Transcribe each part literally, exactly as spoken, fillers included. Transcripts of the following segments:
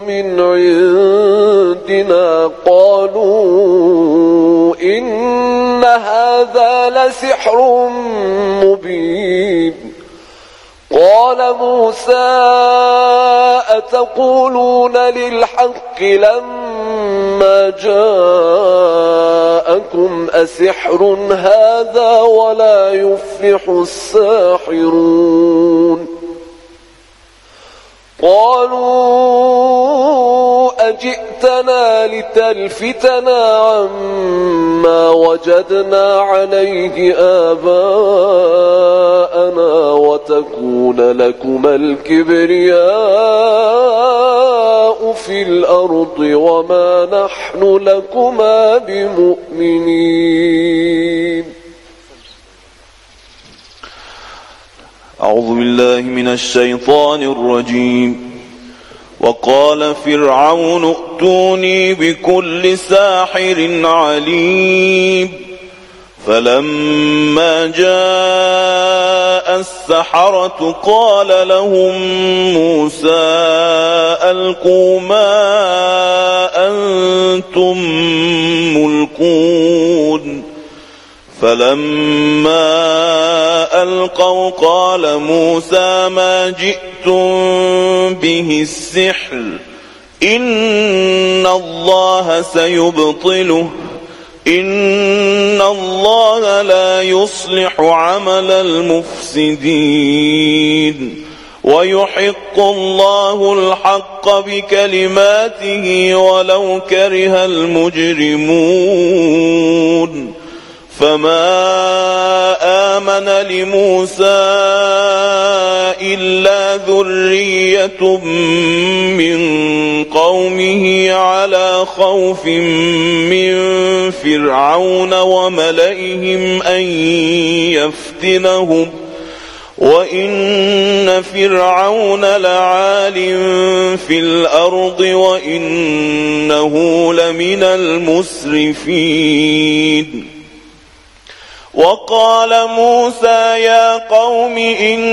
من عندنا قالوا إن هذا لسحر مبين. قال موسى أتقولون للحق لما جاءكم أسحر هذا ولا يفلح الساحرون. قالوا أجئتنا لتلفتنا عما وجدنا عليه آباءنا وتكون لكما الكبرياء في الأرض وما نحن لكما بمؤمنين. أعوذ بالله من الشيطان الرجيم. وقال فرعون ائتوني بكل ساحر عليم. فلما جاء السحرة قال لهم موسى ألقوا ما أنتم ملقون. فلما ألقوا قال موسى ما جئتم به السحر إن الله سيبطله إن الله لا يصلح عمل المفسدين ويحق الله الحق بكلماته ولو كره المجرمون. فما آمن لموسى إلا ذرية من قومه على خوف من فرعون وملئهم أن يفتنهم وإن فرعون لعال في الأرض وإنه لمن المسرفين. وقال موسى يا قوم إن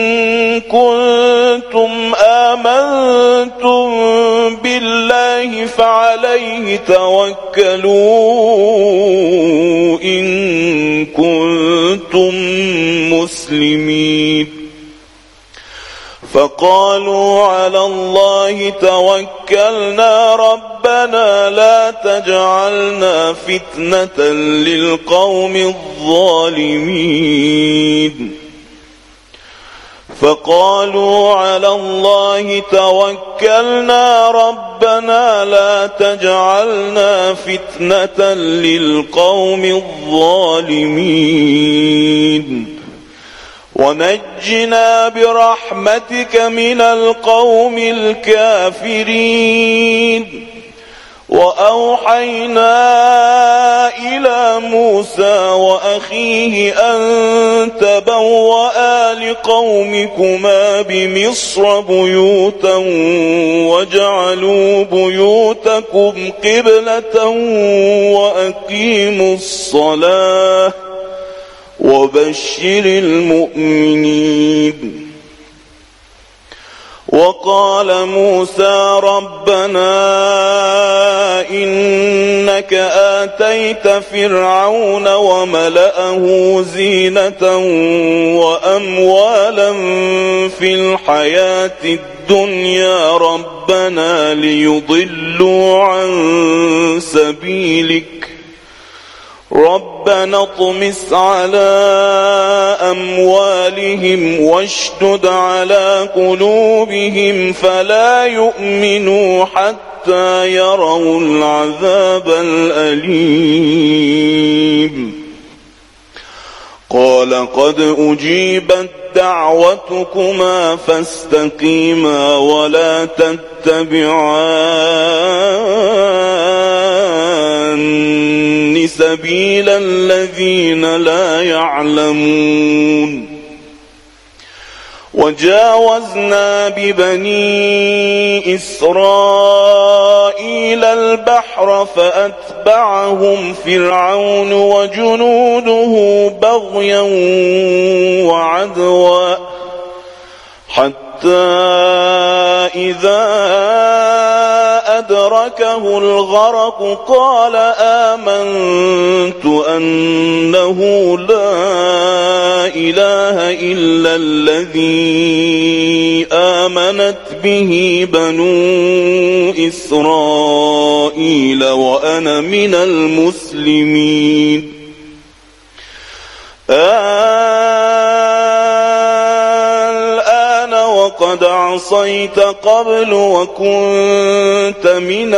كنتم آمنتم بالله فعليه توكلوا إن كنتم مسلمين. فقالوا على الله توكلنا ربنا لا تجعلنا فتنة للقوم الظالمين. فقالوا على الله توكلنا ربنا لا تجعلنا فتنة للقوم الظالمين ونجنا برحمتك من القوم الكافرين. وأوحينا إلى موسى وأخيه أن تبوأ لقومكما بمصر بيوتا واجعلوا بيوتكم قبلة وأقيموا الصلاة وبشر المؤمنين. وقال موسى ربنا إنك آتيت فرعون وملأه زينة وأموالا في الحياة الدنيا ربنا ليضلوا عن سبيلك ربنا اطمس على أموالهم واشدد على قلوبهم فلا يؤمنوا حتى يروا العذاب الأليم. قال قد أجيبت دعوتكما فاستقيما ولا تتبعان سبيل الذين لا يعلمون. وجاوزنا ببني إسرائيل البحر فأتبعهم فرعون وجنوده بغيا وعدوا حتى إذا أدركه الغرق قال آمنت أنه لا إله إلا الذي آمنت به بنو إسرائيل وأنا من المسلمين. الآن وقد عصيت قبل وكنت من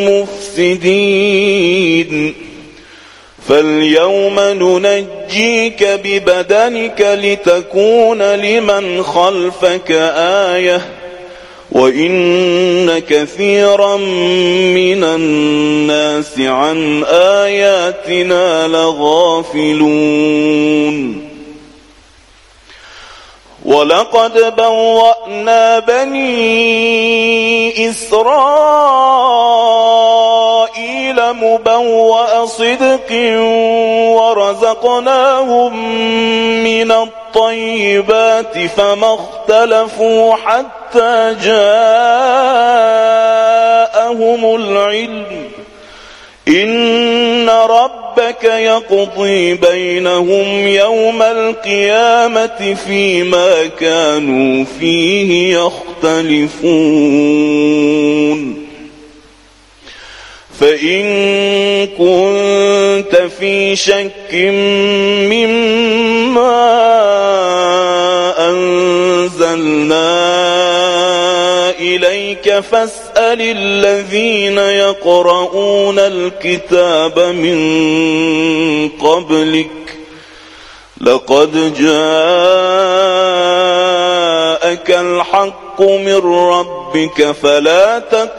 المفسدين فاليوم ننجيك ببدنك لتكون لمن خلفك آية وإن كثيرا من الناس عن آياتنا لغافلون. ولقد بوأنا بني إسرائيل مبوأ صدق ورزقناهم من الطيبات فما اختلفوا حتى جاءهم العلم إن ربك يقضي بينهم يوم القيامة فيما كانوا فيه يختلفون. فإن كنت في شك مما أنزلنا إليك فاسأل الذين يقرؤون الكتاب من قبلك لقد جاءك الحق من ربك فلا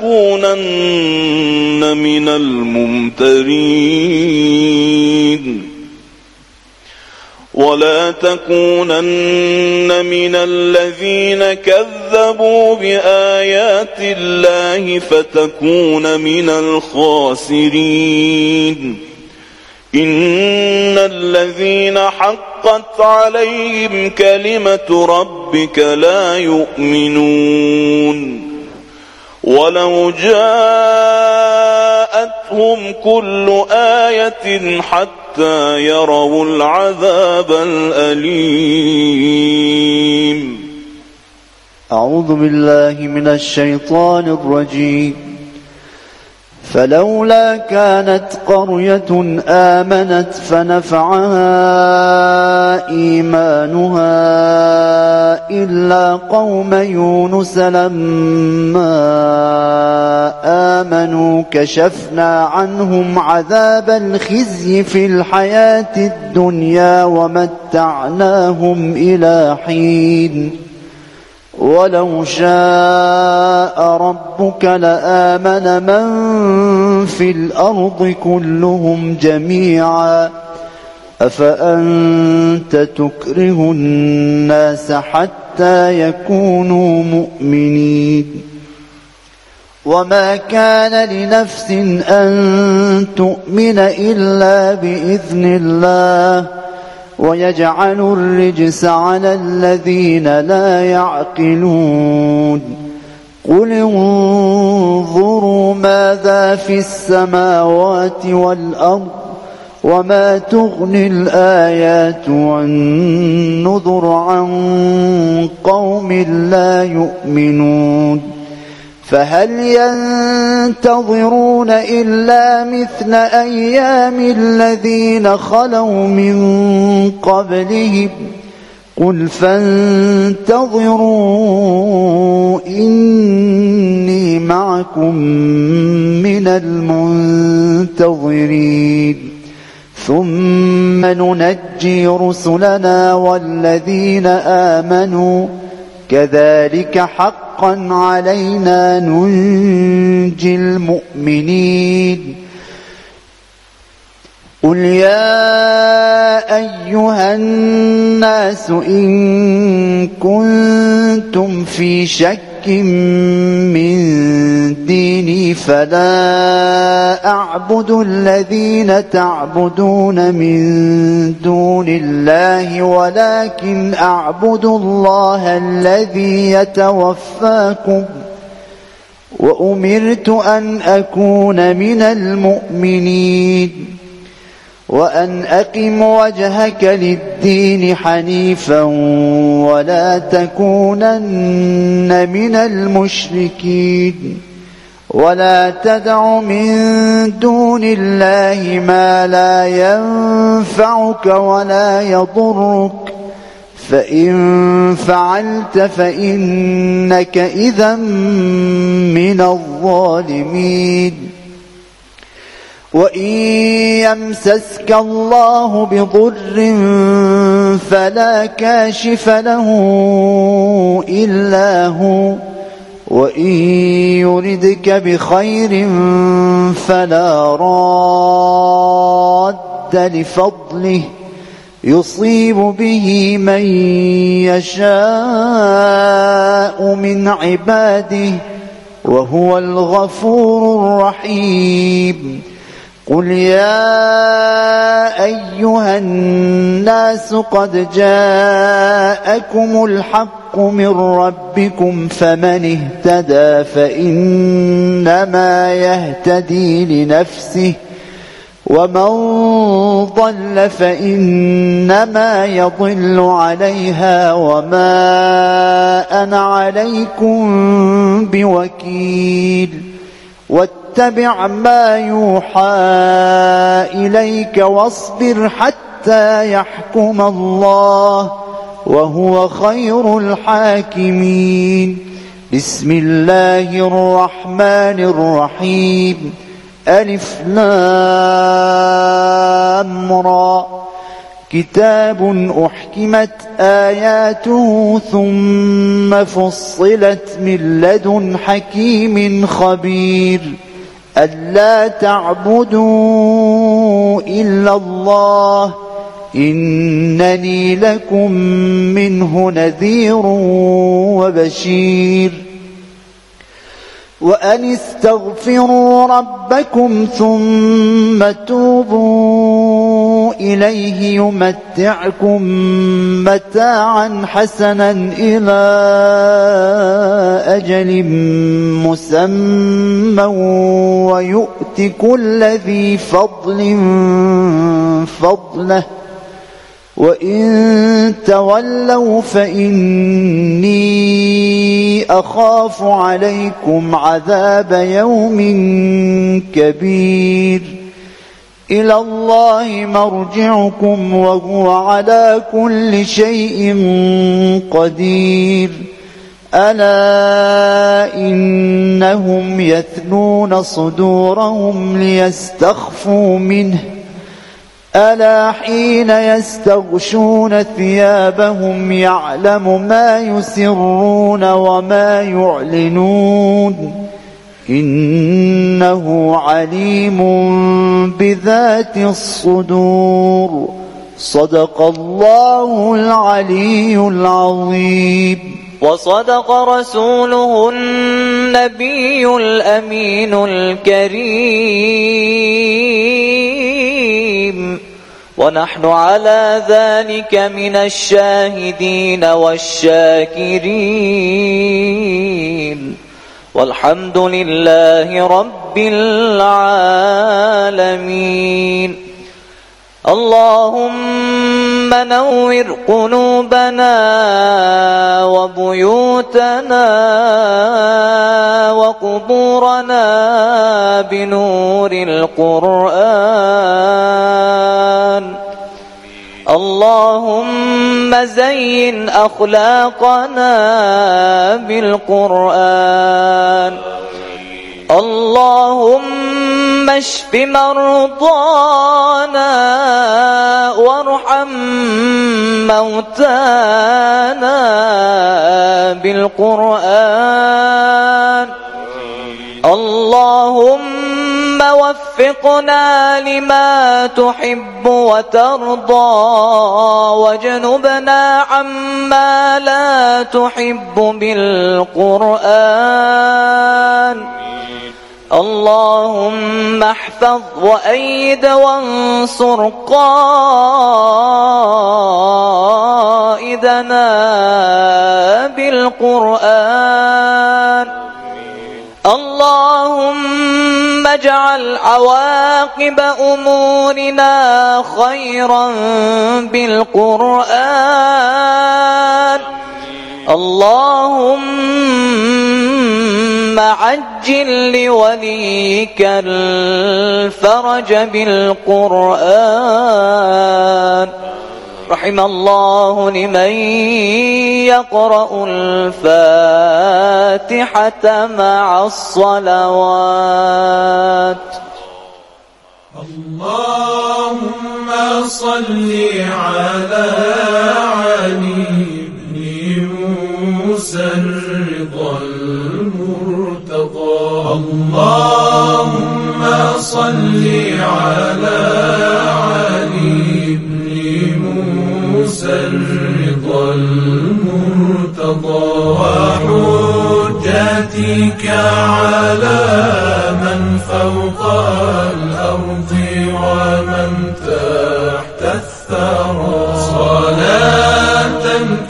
تكونن من الممترين ولا تكونن من الذين كذبوا بآيات الله فتكون من الخاسرين. إن الذين حقت عليهم كلمة ربك لا يؤمنون ولو جاءتهم كل آية حتى يروا العذاب الأليم. أعوذ بالله من الشيطان الرجيم. فلولا كانت قرية آمنت فنفعها إيمانها إلا قوم يونس لما آمنوا كشفنا عنهم عذاب الخزي في الحياة الدنيا ومتعناهم إلى حين ولو شاء ربك لآمن من في الأرض كلهم جميعا أفأنت تكره الناس حتى يكونوا مؤمنين. وما كان لنفس أن تؤمن إلا بإذن الله ويجعل الرجس على الذين لا يعقلون. قل انظروا ماذا في السماوات والأرض وما تغني الآيات والنذر عن قوم لا يؤمنون. فهل ينتظرون إلا مثل أيام الذين خلوا من قبلهم قل فانتظروا إني معكم من المنتظرين ثم ننجي رسلنا والذين آمنوا كذلك حقا علينا ننجي المؤمنين. قل يا أيها الناس إن كنتم في شك من ديني فلا أعبد الذين تعبدون من دون الله ولكن أعبد الله الذي يتوفاكم وأمرت أن أكون من المؤمنين وأن أقم وجهك للدين حنيفا ولا تكونن من المشركين ولا تدع من دون الله ما لا ينفعك ولا يضرك فإن فعلت فإنك إذا من الظالمين وإن يمسسك الله بضر فلا كاشف له إلا هو وإن يردك بخير فلا راد لفضله يصيب به من يشاء من عباده وهو الغفور الرحيم قل يا أيها الناس قد جاءكم الحق من ربكم فمن اهتدى فإنما يهتدي لنفسه ومن ضل فإنما يضل عليها وما أنا عليكم بوكيل واتبع ما يوحى إليك واصبر حتى يحكم الله وهو خير الحاكمين بسم الله الرحمن الرحيم ألف لام را كتاب أحكمت آياته ثم فصلت من لدن حكيم خبير ألا تعبدوا إلا الله إنني لكم منه نذير وبشير وأن استغفروا ربكم ثم توبوا إليه يمتعكم متاعا حسنا إلى أجل مسمى ويؤت كل ذي فضل فضله وإن تولوا فإني أخاف عليكم عذاب يوم كبير إلى الله مرجعكم وهو على كل شيء قدير ألا إنهم يثنون صدورهم ليستخفوا منه ألا حين يستغشون ثيابهم يعلم ما يسرون وما يعلنون إنه عليم بذات الصدور صدق الله العلي العظيم وصدق رسوله النبي الأمين الكريم ونحن على ذلك من الشاهدين والشاكرين والحمد لله رب العالمين اللهم نور قلوبنا وبيوتنا وقبورنا بنور القرآن اللهم زين أخلاقنا بالقرآن اللهم اشف مرضانا وارحم موتانا بالقرآن اللهم وفقنا لما تحب وترضى واجنبنا عما لا تحب بالقرآن اللهم احفظ وأيد وانصر قائدنا بالقرآن. اجعل عواقب أمورنا خيرا بالقرآن اللهم عجل لوليك الفرج بالقرآن رحم الله لمن يقرأ الفاتحة مع الصلوات. اللهم صل على علي بن موسى الرضا المرتضى. اللهم صل على علي بن موسى الرضا المرتضى وحجتك على من فوق الأرض ومن تحت الثرى صلاة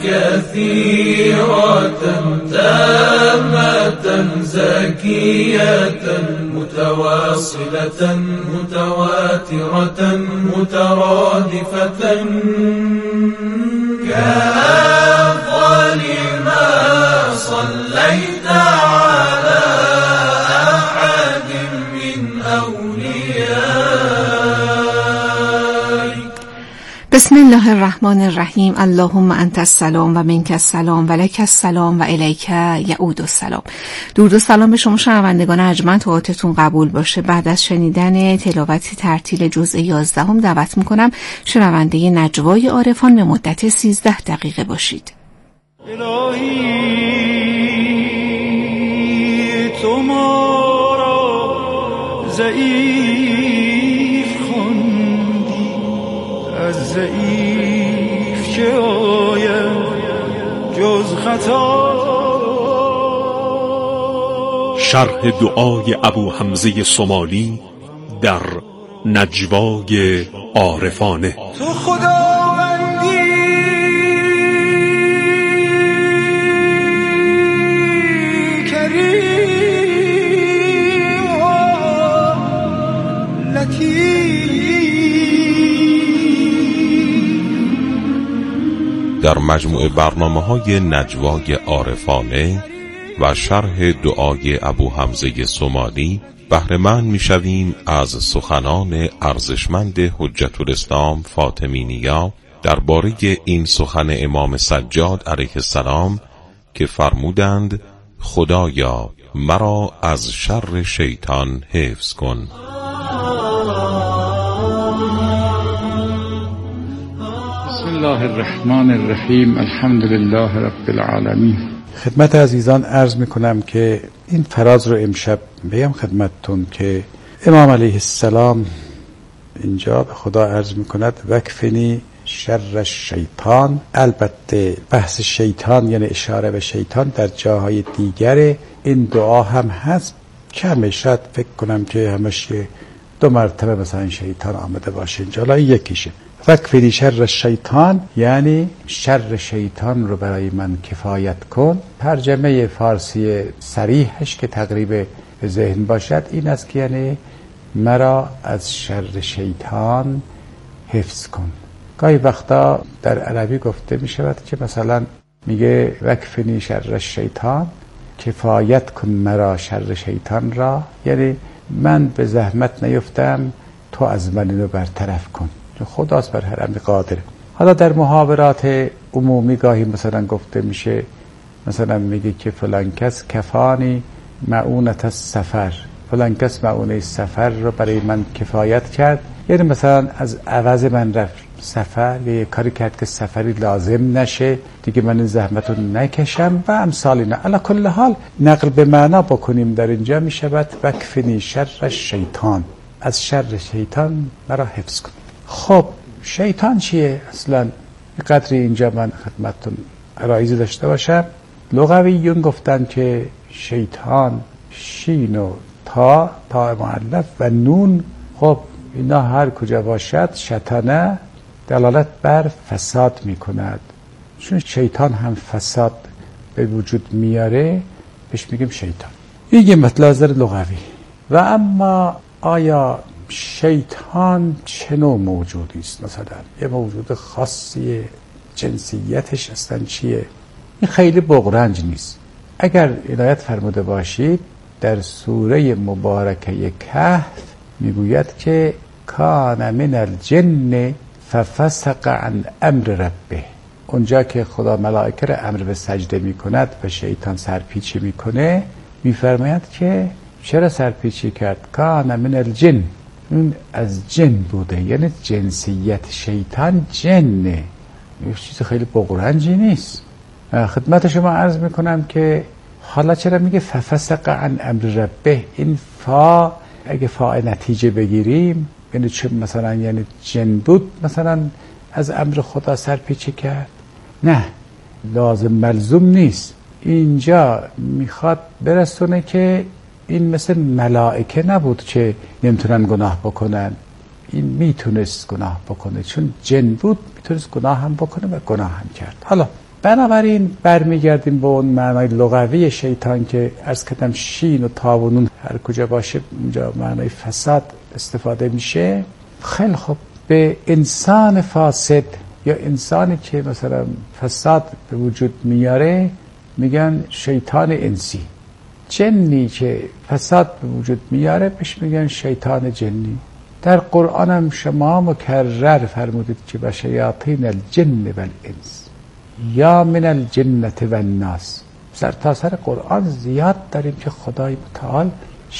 كثيرة تامة زكية متواصلة متواترة مترادفة كأفضل ما صليت على أحد من أوليائك. بسم الله الرحمن الرحیم. اللهم انت السلام و منک السلام و لک السلام و الیک یعود السلام. درود و سلام به شما شنوندگان ارجمند، اوقاتتون قبول باشه. بعد از شنیدن تلاوت ترتیل جزء یازدهم دعوت میکنم شنونده نجوای عارفان به مدت سیزده دقیقه باشید. الهی تو ما را ضعیف خوندی، از ضعیف چه آید جز خطا. شرح دعای ابو حمزه صومالی در نجوای عارفانه. تو خداوندی کریم و لطیف. در مجموع برنامه‌های نجوای عارفانه و شرح دعای ابو حمزه صومالی بهره مند می‌شویم از سخنان ارزشمند حجت الاسلام فاطمی نیا درباره این سخن امام سجاد علیه السلام که فرمودند خدایا مرا از شر شیطان حفظ کن. بسم الله الرحمن الرحیم. الحمد لله رب العالمین. خدمت عزیزان عرض میکنم که این فراز رو امشب بگم خدمتتون که امام علیه السلام اینجا به خدا عرض میکند وکفنی شر شیطان. البته بحث شیطان یعنی اشاره به شیطان در جاهای دیگر این دعا هم هست که همیشه فکر کنم که همش دو مرتبه مثلا شیطان آمده باشه، اینجا یکیشه. وکفنی شر شیطان یعنی شر شیطان رو برای من کفایت کن. ترجمه فارسی صریحش که تقریبا به ذهن باشد این است که یعنی مرا از شر شیطان حفظ کن. گاهی وقتا در عربی گفته می شود که مثلا میگه وکفنی شر شیطان، کفایت کن مرا شر شیطان را، یعنی من به زحمت نیفتم تو از من اینو برطرف کن، خداست بر هر امر قادره. حالا در محاورات عمومی گاهی مثلا گفته میشه، مثلا میگه که فلان کس کفانی معونت السفر، فلان کس معونه سفر رو برای من کفایت کرد، یعنی مثلا از عوض من رفت سفر یا کاری کرد که سفری لازم نشه دیگه من این زحمت رو نکشم و امثال اینا. علی کل حال نقل به معنا بکنیم در اینجا میشود وکفنی شر شیطان، از شر شیطان مرا حفظ کن. خب شیطان چیه اصلا؟ قدری اینجا من خدمتتون عرایزی داشته باشم. لغویون گفتن که شیطان شین و تا تا مؤلف و نون، خب اینا هر کجا باشد شیطانه دلالت بر فساد میکند، چون شیطان هم فساد به وجود میاره بهش میگیم شیطان. این یه مطلب لغوی. و اما آیا شیطان چه نوع موجودی است؟ مثلا یه موجود خاصیه، جنسیتش اصلا چیه؟ این خیلی بغرنج نیست. اگر عنایت فرموده باشید در سوره مبارکه کهف میگوید که کان من الجن ففسق عن امر ربه. اونجا که خدا ملائکه را امر به سجده میکند و شیطان سرپیچی میکنه، میفرماید که چرا سرپیچی کرد؟ کان من الجن، اون از جن بوده، یعنی جنسیت شیطان جنه، یه چیز خیلی بغرنجی نیست. خدمت شما عرض میکنم که حالا چرا میگه ففسق عن امر ربه؟ این فا اگه فا نتیجه بگیریم یعنی چه؟ مثلا یعنی جن بود مثلا از امر خدا سرپیچی کرد؟ نه، لازم ملزوم نیست. اینجا میخواد برسونه که این مثل ملائکه نبود که نمیتونن گناه بکنن، این میتونست گناه بکنه، چون جن بود میتونست گناه هم بکنه و گناه هم کرد. حالا بنابراین برمیگردیم به اون معنای لغوی شیطان که عرض کردم شین و تا و نون هر کجا باشه اونجا معنای فساد استفاده میشه. خیلی خوب، به انسان فاسد یا انسانی که مثلا فساد به وجود میاره میگن شیطان انسی. جنی که فساد به وجود میاره بهش میگن شیطان جنی. در قرآن هم شما مکرر فرمودید که به شیاطین الجن و الانس یا من الجنة و الناس. سر تا سر قرآن زیاد داریم که خدای متعال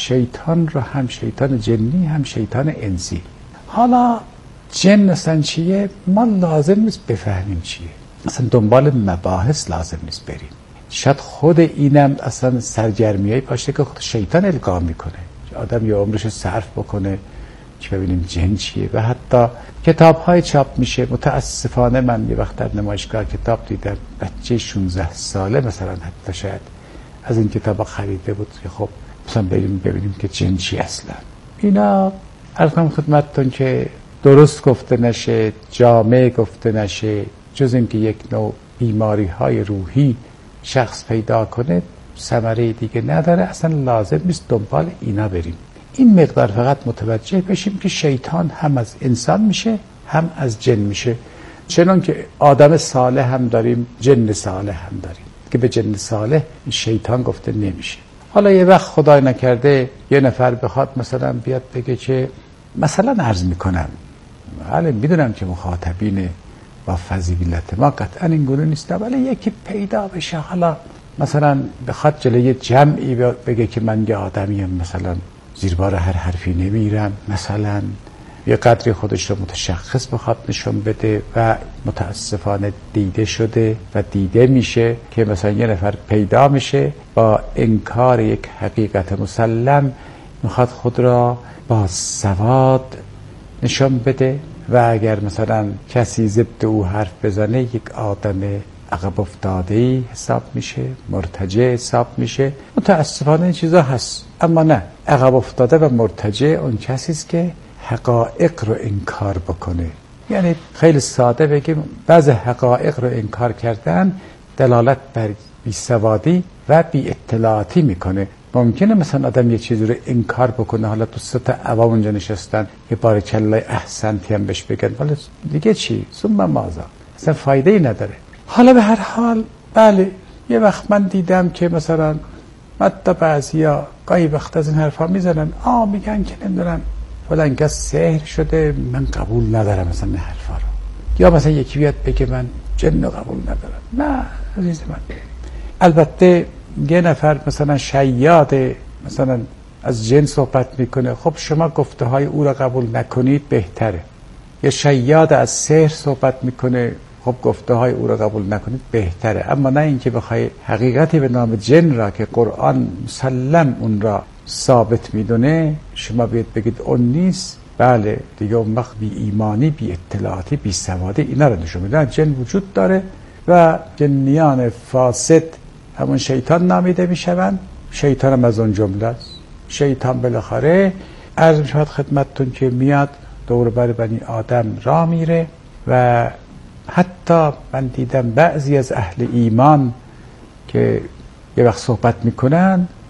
شیطان رو هم شیطان جنی هم شیطان انسی. حالا جن اصلا چیه؟ ما لازم نیست بفهمیم چیه، اصلا دنبال مباحث لازم نیست بریم. شاید خود اینم اصلا سرگرمیای باشه که خود شیطان القا میکنه، آدم یه عمرش صرف بکنه که ببینیم جن چیه. و حتی کتاب های چاپ میشه. متاسفانه من یه وقت در نمایشگاه کتاب دیدم بچه شانزده ساله مثلا حتی شاید از این کتاب خریده بود که خب مثلا بریم ببینیم که جن چی اصلا. اینا عرض کنم خدمتتون که درست گفته نشه، جامع گفته نشه، جز این که یک نوع بیماری های روحی شخص پیدا کنه ثمره دیگه نداره. اصلا لازم نیست دنبال اینا بریم. این مقدار فقط متوجه بشیم که شیطان هم از انسان میشه هم از جن میشه. چنان که آدم صالح هم داریم جن صالح هم داریم که به جن صالح شیطان گفته نمیشه. حالا یه وقت خدای نکرده یه نفر بخواد مثلا بیاد بگه که مثلا عرض میکنم، حالا میدونم که مخاطبین با فضیلت ما قطعا این گونه نیست، ولی یکی پیدا بشه حالا مثلا بخواد جلوی جمعی بگه که من یه آدمیم مثلا زیربار هر حرفی نمیرم، مثلا یه قدری خودش رو متشخص بخواد نشون بده و متاسفانه دیده شده و دیده میشه که مثلا یه نفر پیدا میشه با انکار یک حقیقت مسلم میخواد خود را با سواد نشون بده و اگر مثلا کسی ضد او حرف بزنه یک آدم عقب افتاده‌ای حساب میشه، مرتجع حساب میشه. متاسفانه این چیزا هست، اما نه، عقب افتاده و مرتجع اون کسی است که حقایق رو انکار بکنه. یعنی خیلی ساده بگیم بعض حقایق رو انکار کردن دلالت بر بیسوادی و بی اطلاعاتی میکنه. ممکنه مثلا آدم یه چیزی رو انکار بکنه، حالا تو سه تا عوام اونجا نشستن یه بارکالله احسنتی هم بهش بگن، ولی دیگه چی؟ ثم ماذا؟ اصلا فایده ای نداره. حالا به هر حال بله یه وقت من دیدم که مثلا حتی بعضیا گاهی وقت از این حرفا میزنن، آ میگن که نمیدونم فلان کس سحر شده، من قبول ندارم مثلا این حرفا رو. یا مثلا یکی بیاد بگه من جن قبول ندارم. نه عزیز من، البته یه نفر مثلا شیاد مثلا از جن صحبت میکنه، خب شما گفته های او را قبول نکنید بهتره. یا شیاد از سحر صحبت میکنه، خب گفته های او را قبول نکنید بهتره. اما نه اینکه بخوای حقیقتی به نام جن را که قرآن مسلم اون را ثابت میدونه شما بیاد بگید اون نیست. بله دیگه اون وقت بی ایمانی، بی اطلاعاتی، بی سوادی اینا را نشون میدن. جن وجود داره و جنیان فاسد همون شیطان نامیده میشوند. شیطان هم از اون جمله است. شیطان بالاخره عرض میشود خدمتتون که میاد دور بر بنی آدم راه میره و حتی من دیدم بعضی از اهل ایمان که یه وقت صحبت میکنن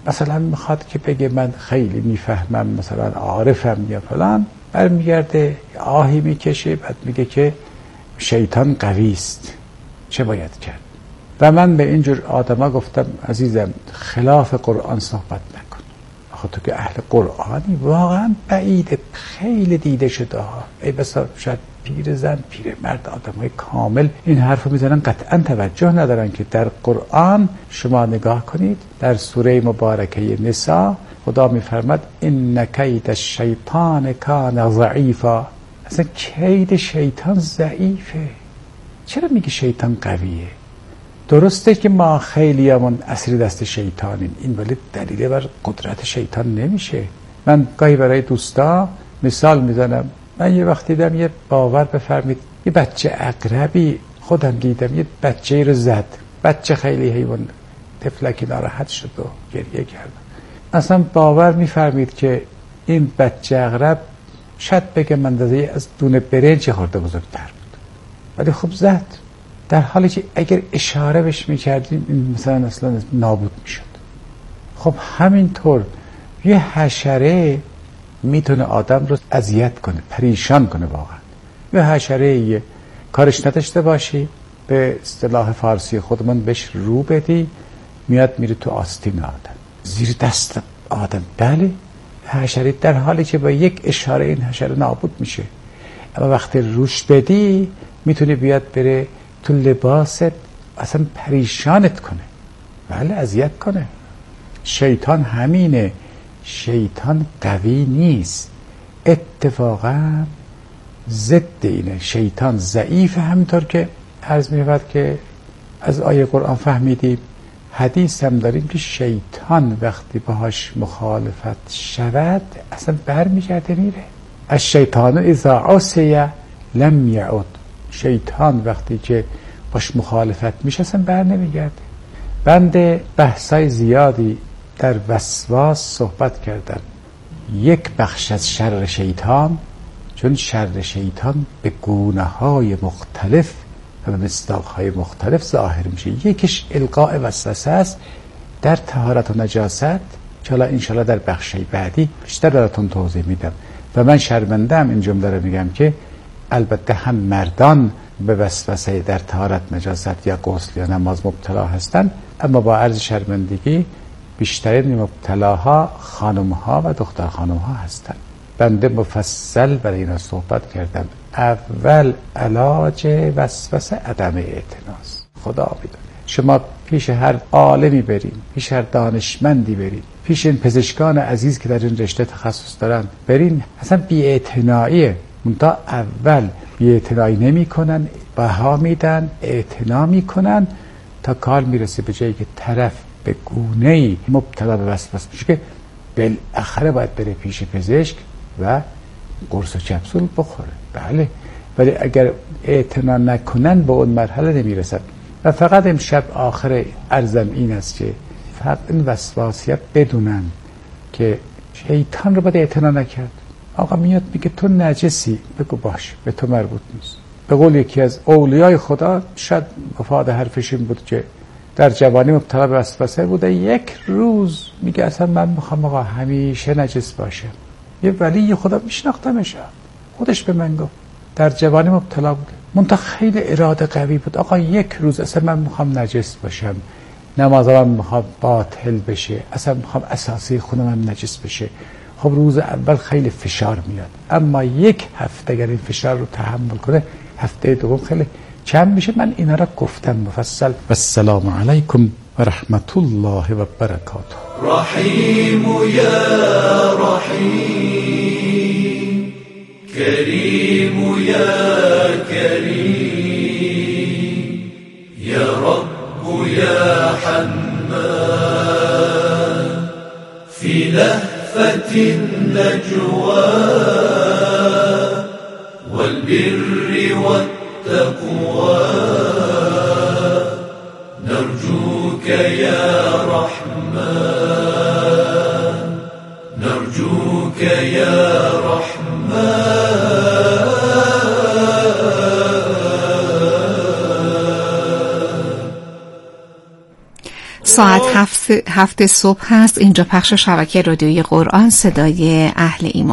مثلا میخواد که بگه من خیلی میفهمم، مثلا عارفم یا فلان، برمیگرده آهی میکشه، بعد میگه که شیطان قوی است، چه باید کرد؟ و من به اینجور آدما گفتم عزیزم خلاف قرآن صحبت نکن. آخه تو که اهل قرآنی، واقعا بعیده، خیلی دیده شده ها، ای بسا شاید پیر زن پیر مرد آدمای کامل این حرفو میزنن، قطعا توجه ندارن که در قرآن شما نگاه کنید در سوره مبارکه نساء خدا میفرماد ان کید الشیطان کان ضعیفا. اصلا کید شیطان ضعیفه. چرا میگه شیطان قویه؟ درسته که ما خیلی همون اسیر دست شیطانیم، این ولی دلیل بر قدرت شیطان نمیشه. من گاهی برای دوستا مثال میزنم، من یه وقت دیدم یه باور بفرمید یه بچه عقربی، خودم دیدم یه بچه رو زد، بچه خیلی حیوان طفلکی ناراحت شد و گریه کرد. اصلا باور میفرمید که این بچه عقرب شاید بگه من اندازه از دونه برنج خورده بزرگتر بود، ولی خب زد، در حالی که اگر اشاره بهش میکردیم این مثلا اصلا نابود میشد. خب همینطور یه حشره میتونه آدم رو اذیت کنه، پریشان کنه. واقعا یه حشره یه کارش نداشته باشی، به اصطلاح فارسی خودمون بهش رو بدی، میاد میره تو آستین آدم، زیر دست آدم. بله حشره در حالی که با یک اشاره این حشره نابود میشه، اما وقتی روش بدی میتونه بیاد بره تو لباست، اصلا پریشانت کنه، بله اذیت کنه. شیطان همینه، شیطان قوی نیست، اتفاقا ضد اینه، شیطان ضعیف. همینطور که عرض می‌شود که از آیه قرآن فهمیدیم، حدیث هم داریم که شیطان وقتی باهاش مخالفت شود اصلا برمیگرده میره. از شیطان اذا عصی لم یعود، شیطان وقتی که باش مخالفت میشه اصلا بر نمیگرده. بنده بحثای زیادی در وسواس صحبت کردم. یک بخش از شر شیطان، چون شر شیطان به گونه های مختلف و به مصداق های مختلف ظاهر میشه. یکیش القاء وسوسه است در طهارت و نجاست که حالا انشالله در بخشی بعدی بیشتر براتون توضیح میدم. و من شرمنده‌ام این جمله رو میگم که البته هم مردان به وسوسه در طهارت نجاست یا غسل یا نماز مبتلا هستند، اما با عرض شرمندگی بیشترین مبتلاها خانم‌ها و دختر خانم‌ها هستند. بنده مفصل برای اینا صحبت کردم. اول علاج وسوسه عدم اعتناست. خدا میدونه. شما پیش هر عالمی برین، پیش هر دانشمندی برین، پیش این پزشکان عزیز که در این رشته تخصص دارن برین، اصلا بی‌اعتناییه. منتها اول بی‌اعتنایی نمی کنن، بها میدن، اعتنا میکنن تا کار میرسه به جایی که طرف به گونه‌ای مبتلا به وسوسه میشه که بالاخره باید بره پیش پزشک و قرص و کپسول بخوره. بله، ولی اگر اعتنا نکنن به اون مرحله نمیرسن. و فقط امشب آخر عرضم این است که فقط این وسواسیت بدونن که شیطان رو باید اعتنا نکرد. آقا میاد میگه تو نجسی، بگو باش، به تو مربوط نیست. به قول یکی از اولیای خدا، شاید مفاد حرفش این بود که در جوانی مبتلا به وسوسه بوده، یک روز میگه اصلا من میخوام آقا همیشه نجس باشم. یه ولی خدا میشناختمش، خودش به من گفت در جوانی مبتلا بوده، منتها خیلی اراده قوی بود. آقا یک روز اصلا من میخوام نجس باشم، نمازم میخوام باطل بشه، اصلا میخوام اساسی خونم هم نجس بشه. خب روز اول خیلی فشار میاد، اما یک هفته اگر این فشار رو تحمل کنه، هفته دوم خیلی چند میشه. من اینا را گفتم مفصل. و السلام علیکم و رحمت الله و برکاته. رحیم یا رحیم، کریم یا کریم، یا رب یا حنان، فی لهفة النجوى والبر والتقوى، نرجوك يا رحمن، نرجوك يا رحمن. ساعت هفت, هفت صبح هست. اینجا پخش شبکه رادیویی قرآن صدای اهل ایمان.